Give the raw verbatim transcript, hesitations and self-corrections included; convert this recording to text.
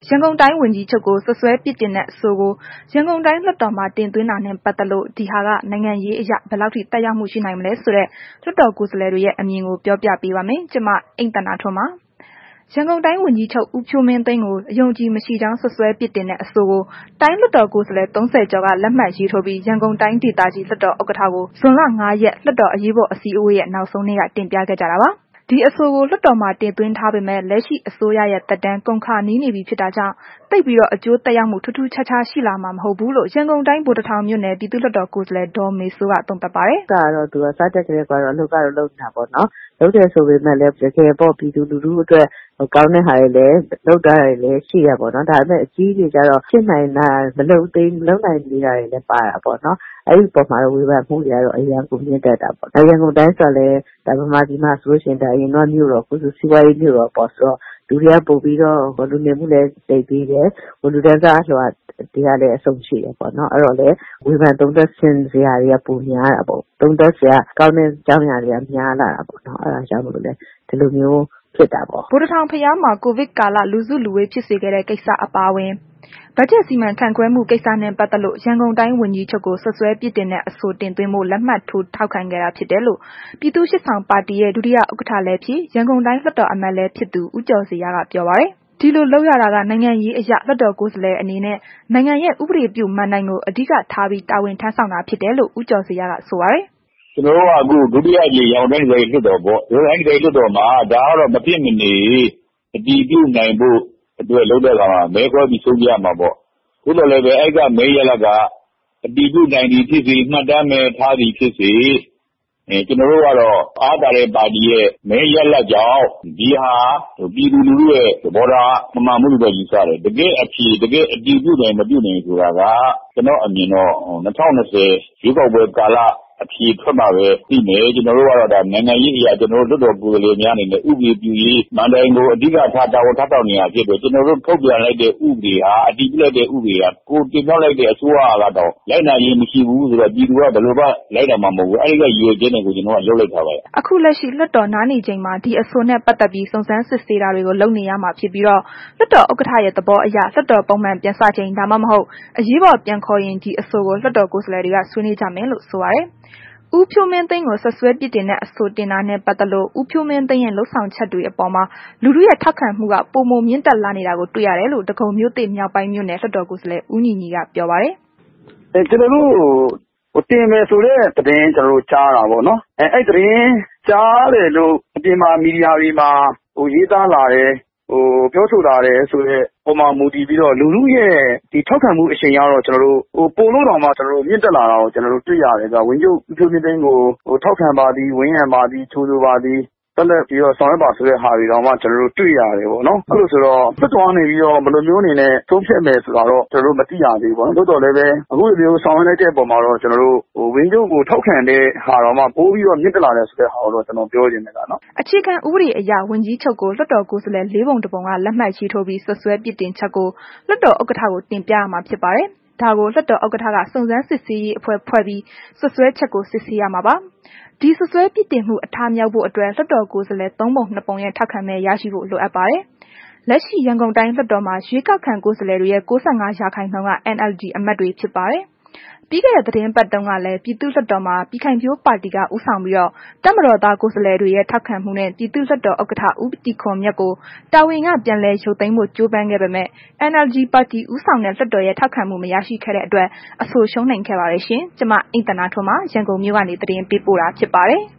ရန်ကုန်တိုင်းဝန်ကြီးချုပ်ကိုစွပ်စွဲပြစ်တင်တဲ့အဆိုကိုရန်ကုန်တိုင်းလွှတ်တော်မှာတင်သွင်းတာနဲ့ပတ်သက်လို့ဒီဟာကနိုင်ငံရေးအရဘယ်လောက်ထိတက်ရောက်မှုရှိနိုင်မလဲဆိုတဲ့လွှတ်တော်ကိုယ်စားလှယ်တွေရဲ့အမြင်ကိုပြောပြပေးပါမယ်။ကျွန်မအိမ်တနာထွန်းပါ။ရန်ကုန်တိုင်းဝန်ကြီးချုပ်ဦးဖြိုးမင်းသိန်းကိုအယုံကြည်မရှိကြောင်းဆွဆွဲပြစ်တင်တဲ့အဆိုကိုတိုင်းလွှတ်တော်ကိုယ်စားလှယ်သုံးဆယ်ကျော်ကလက်မှတ်ရေးထိုးပြီးရန်ကုန်တိုင်းဒေသကြီးလွှတ်တော်ဥက္ကဋ္ဌကိုဇွန်လငါးရက်လွှတ်တော်အရေးပေါ်အစည်းအဝေးရဲ့နောက်ဆုံးနေ့ကတင်ပြခဲ့ကြတာပါ။ဒီအဆိုကိုလွှတ်တော်မှာတင်သွင်းထားပေမဲ့လက်ရှိအစိုးရရဲ့တက်တန်းကုန်ခါနီးနေပြီဖြစ်တာကြောင့်တိတ်ပြီးတော့အကျိုးတက်ရောက်မှုထူးထူးခြားခြားရှိလာမှာမဟုတ်ဘူးလို့ရန်ကုန်တိုင်းဗိုလ်တထောင်မြို့နယ်ပြည်သူ့လွှတ်တော်ကိုယ်စားလှယ်ဒေါ်မေစိုးကသုံးသပ်ပါတယ်။ကတော့သူကစားတက်ကလေးကတော့အလုပ်ကတော့လုပ်နေတာပေါ့နော်။လုပ်တယ်ဆိုပေမဲ့လည်းတကယ်ပေါ့ပြည်သူလူထုအတွက်ကောင်းတဲ့ဟာတွေလည်းလုပ်တာတွေလည်းရှိရပေါ့နော်။ဒါပေမဲ့အကြီးကြီးကျတော့ဖြစ်နိုင်တာမလုပ်သေးမလုပ်နိုင်သေးတာတွေလည်းပါတာပေါ့နော်။အဲ့ဒီပုံမှာတော့ဝေဖန်မှုတွေကတော့အရင်ကမြင့်တက်တာပေါ့။ရန်ကုန်တိုင်းဆိုလည်းဒါပေမဲ့ဒီမှာဆိုလို့ရှိရင်ဒါရင်တော့မြို့တော်ကိုစုစီဝိုင်းမြို့တော်ပေါ့ဆိုတော့လူတွေကပို့ပြီးတော့လူနေမှုလည်းတိတ်ပြီးတယ်။လူတန်းစားဆိုတော့တရားလည်းအဆုံးရှိတယ်ပေါ့နော်။အဲ့တော့လေဝေဖန်သုံးသပ်ဆင်စရာတွေကပုံများတာပေါ့။သုံးသပ်စရာကောင်းတဲ့အကြောင်းအရာတွေကများလာတာပေါ့နော်။အဲ့ဒါကြောင့်မလို့လေဒီလိုမျိုးဖြစ်တာပေါ့ဗိုလ်တထောင်ဖျားမှာကိုဗစ်ကာလလူစုလူဝေးဖြစ်စေခဲ့တဲ့ကိစ္စအပါအဝင်ဘတ်ဂျက်စီမံခန့်ခွဲမှုကိစ္စနဲ့ပတ်သက်လို့ရန်ကုန်တိုင်းဝန်ကြီးချုပ်ကိုဆွဆွဲပြစ်တင်တဲ့အဆိုတင်သွင်းဖို့လက်မှတ်ထိုးထောက်ခံခဲ့တာဖြစ်တယ်လို့ပြည်သူ့ရှစ်ဆောင်ပါတီရဲ့ဒုတိယဥက္ကဋ္ဌလည်းဖြစ်ရန်ကုန်တိုင်းလွှတ်တော်အမတ်လည်းဖြစ်သူဦးကျော်စီရကပြောပါတယ်။ဒီလိုလောက်ရတာကနိုင်ငံရေးအရာလွှတ်တော်ကိုယ်စားလှယ်အနေနဲ့နိုင်ငံရဲ့ဥပဒေပြုမဏ္ဍိုင်ကိုအဓိကထားပြီးတာဝန်ထမ်းဆောင်တာဖြစ်တယ်လို့ဦးကျော်စီရကဆိုပါတယ်။ကျွန်တော်တို့ကအခုဒုတိယကြီးရောင်တိုင်းတွေလွှတ်တော်ပေါ့။ရောင်တိုင်းတွေလွှတ်တော်မှာဒါကတော့မဖြစ်မနေအတည်ပြုနိုင်ဖို့အတွက်လုပ်တဲ့ကောင်ကမဲခွဲပြီးဆုံးပြရမှာပေါ့။သို့တော်လည်းပဲအဲ့ကမဲရလကအတည်ပြုနိုင်သည်ဖြစ်စေမှတ်တမ်းမဲထားသည်ဖြစ်စေအဲကျွန်တော်တို့ကတော့အားတာတဲ့ပါတီရဲ့မဲရလကြောင့်ဒီဟာပြည်သူလူထုရဲ့သဘောထားမမှန်မှုတွေယူဆတယ်တကယ်အဖြေတကယ်အတည်ပြုနိုင်မပြုနိုင်ဆိုတာကကျွန်တော်အမြင်တော့၂၀၂၀ရွေးကောက်ပွဲကာလအဖြေထွက်မှာပဲပြီးမယ်ကျွန်တော်တို့ကတော့ဒါနိုင်ငံရေးအရာကျွန်တော်တို့လွှတ်တော်ကိုယ်စားလှယ်များအနေနဲ့ဥပဒေပြုရေးမန်တိုင်ကိုအဓိကထားတာဝန်ထမ်းဆောင်နေရဖြစ်တယ်ကျွန်တော်တို့ထုတ်ပြန်လိုက်တဲ့ဥပဒေဟာအတည်ပြုလိုက်တဲ့ဥပဒေဟာကိုတင်ပြလိုက်တဲ့အစိုးရကတော့လိုက်နိုင်ရင်မရှိဘူးဆိုတော့ပြည်သူကဘယ်လိုမှလိုက်နိုင်မှာမဟုတ်ဘူးအဲ့ဒီကရည်ရွယ်ချက်နဲ့ကိုကျွန်တော်ကလုပ်လိုက်တာပါအခုလက်ရှိလွှတ်တော်နားနေချိန်မှာဒီအဆိုနဲ့ပတ်သက်ပြီးစုံစမ်းစစ်ဆေးတာတွေကိုလုပ်နေရမှာဖြစ်ပြီးတော့လွှတ်တော်ဥက္ကဋ္ဌရဲ့သဘောအရလွှတ်တော်ပုံမှန်ပြန်စချိန်ဒါမှမဟုတ်အရေးပေါ်ပြန်ခေါ်ရင်ဒီအဆိုကိုလွှတ်တော်ကိုယ်စားလှယ်တွေကဆွေးနွေးကြမယ်လို့ဆိုပါတယ်ဦးဖြိုးမင်းသိန်းကိုဆက်ဆွဲပြစ်တင်တဲ့အဆိုတင်တာနဲ့ပတ်သက်လို့ဦးဖြိုးမင်းသိန်းရဲ့လှုပ်ဆောင်ချက်တွေအပေါ်မှာလူထုရဲ့ထောက်ခံမှုကပုံမမြင့်တက်လာနေတာကိုတွေ့ရတယ်လို့ဒဂုံမြို့သစ်မြောက်ပိုင်းမြို့နယ်လွှတ်တော်ကိုယ်စားလှယ်ဦးညီညီကပြောပါတယ်။အဲကျွန်တော်တို့ဟိုတင်မယ်ဆိုတဲ့သတင်းကျွန်တော်တို့ကြားတာပေါ့နော်။အဲအဲ့သတင်းကြားတယ်လို့အပြင်မှာမီဒီယာတွေမှာဟိုရေးသားလာတယ်ဟိုပြောဆိုလာတယ်ဆိုတော့ပုံမှန်မူတည်ပြီးတော့လူလူရဲ့ဒီထောက်ခံမှုအချိန်ကတော့ကျွန်တော်တို့ဟိုပုံလို့တော့မှကျွန်တော်တို့မြင့်တက်လာတာကိုကျွန်တော်တို့တွေ့ရတယ်ဆိုတော့ဝင်းကျုပ်ဦးဖြိုးမင်းသိန်းကိုဟိုထောက်ခံပါသည်ဝင်းရံပါသည်ချိုးဆိုပါသည်တက်လက်ပြီးတော့ဆောင်ရွက်ပါဆိုတဲ့ဟာတွေတော့မှကျွန်တော်တို့တွေ့ရတယ်ပေါ့နော်အဲ့လိုဆိုတော့ပြတ်သွားနေပြီးတော့ဘယ်လိုမျိုးအနေနဲ့သုံးဖြတ်မယ်ဆိုတာတော့ကျွန်တော်တို့မသိရသေးဘူးပေါ့နော်တိုးတော်လည်းပဲအခုလိုမျိုးဆောင်ရွက်လိုက်တဲ့ပုံမှာတော့ကျွန်တော်တို့ဟိုဝင်းကျုပ်ကိုထောက်ခံတဲ့ဟာတော့မှပိုးပြီးတော့မြင့်တက်လာတယ်ဆိုတဲ့ဟာကိုတော့ကျွန်တော်ပြောချင်တယ်ကနော်အခြေခံဥပဒေအရဝန်ကြီးချုပ်ကိုလွှတ်တော်ကိုယ်စားလှယ်လေးပုံတစ်ပုံကလက်မှတ်ရေးထိုးပြီးဆွဆွဲပြစ်တင်ချက်ကိုလွှတ်တော်ဥက္ကဋ္ဌကိုတင်ပြရမှာဖြစ်ပါတယ်ဒါကိုလွှတ်တော်ဥက္ကဋ္ဌကစုံစမ်းစစ်ဆေးရေးအဖွဲ့ဖွဲ့ပြီးဆွဆွဲချက်ကိုစစ်ဆေးရမှာပါဒီဆွဆွဲပြစ်တင်မှုအထားမြောက်ဖို့အတွက်လွှတ်တော်ကိုယ်စားလှယ်သုံးပုံနှစ်ပုံရဲ့ထောက်ခံမဲရရှိဖို့လိုအပ်ပါတယ်လက်ရှိရန်ကုန်တိုင်းလွှတ်တော်မှာရွေးကောက်ခံကိုယ်စားလှယ်တွေရဲ့၉၅ရာခိုင်နှုန်းက N L D အမတ်တွေဖြစ်ပါတယ်ပြီးခဲ့တဲ့သတင်းပတ်တုန်းကလည်းပြည်သူ့လွှတ်တော်မှာပြည်ခိုင်ဖြိုးပါတီကဦးဆောင်ပြီးတော့တပ်မတော်သားကိုယ်စားလှယ်တွေရဲ့ထောက်ခံမှုနဲ့ပြည်သူ့လွှတ်တော်ဥက္ကဋ္ဌဦးတီခွန်မြတ်ကိုတာဝန်ကပြန်လည်ရုပ်သိမ်းဖို့ကြိုးပမ်းခဲ့ပေမဲ့ N L D ပါတီဦးဆောင်တဲ့လွှတ်တော်ရဲ့ထောက်ခံမှုမရရှိခဲ့တဲ့အတွက်အဆိုရှုံးနိမ့်ခဲ့ပါတယ်ရှင်။ကျွန်မအိမ်တနာထွန်းမှရန်ကုန်မြို့ကနေသတင်းပေးပို့တာဖြစ်ပါတယ်။